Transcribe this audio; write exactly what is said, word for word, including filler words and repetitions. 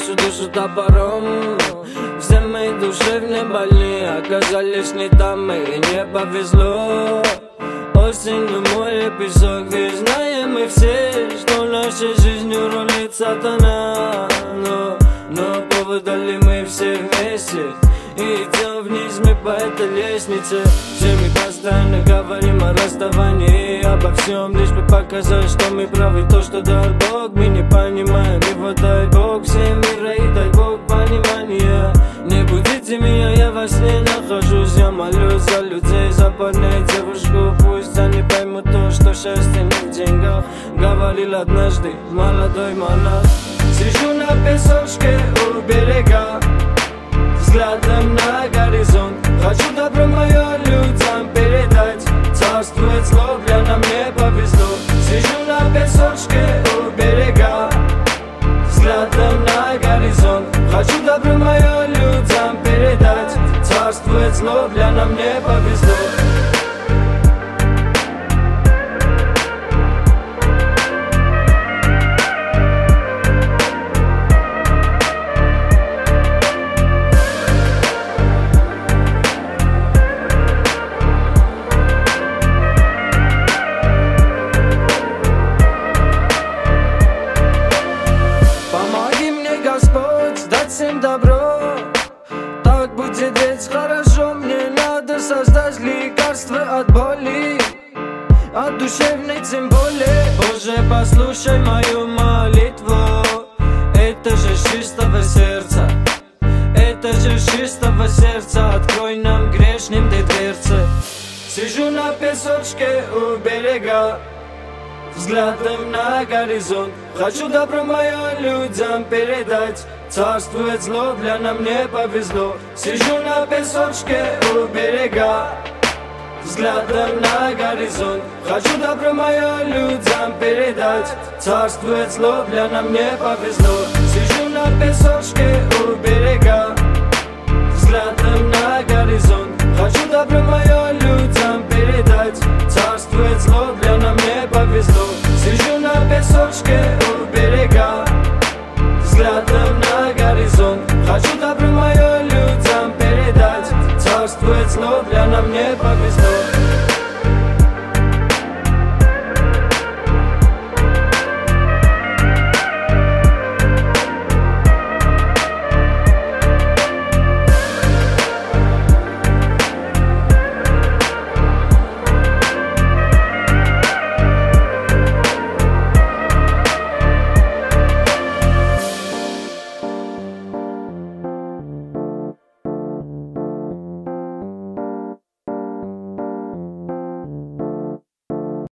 нашу душу топором. Все мои душевные больные оказались не там, и не повезло. Осенью море, песок, и знаем мы все, что нашей жизнью рулит сатана. Но, но поводали мы все вместе и идем вниз мы по этой лестнице. Все мы постоянно говорим о расставании, обо всем, лишь бы показать, что мы правы. То, что дал Бог, мы не понимаем, его дай Бог всем мира и дай Бог понимания. Не будите меня, я во сне нахожусь, я молюсь за людей, за парней, девушку. Пусть они поймут то, что счастье не в деньгах. Говорил однажды молодой монах. Сижу на песочке у берега, взглядом на горизонт. Хочу добро мое людям передать. Царствует зло, нам не повезло. Сижу на песочке у берега, взглядом на горизонт. Хочу добро мое людям передать. Царствует зло, нам не повезло. Всем добро, так будет ведь хорошо. Мне надо создать лекарство от боли, от душевной тем более. Боже, послушай мою молитву. Это же с чистого сердца, это же с чистого сердца. Открой нам грешным ты дверцы. Сижу на песочке у берега, взглядом на горизонт. Хочу добро мое людям передать. Царствует зло, для нам не повезло. Сижу на песочке у берега, взглядом на горизонт. Хочу добро мое людям передать. Царствует зло, для нам не повезло. Сижу на песочке у берега, взглядом на горизонт. Хочу добро мое людям передать. Царствует зло, для нам не повезло. Сижу на песочке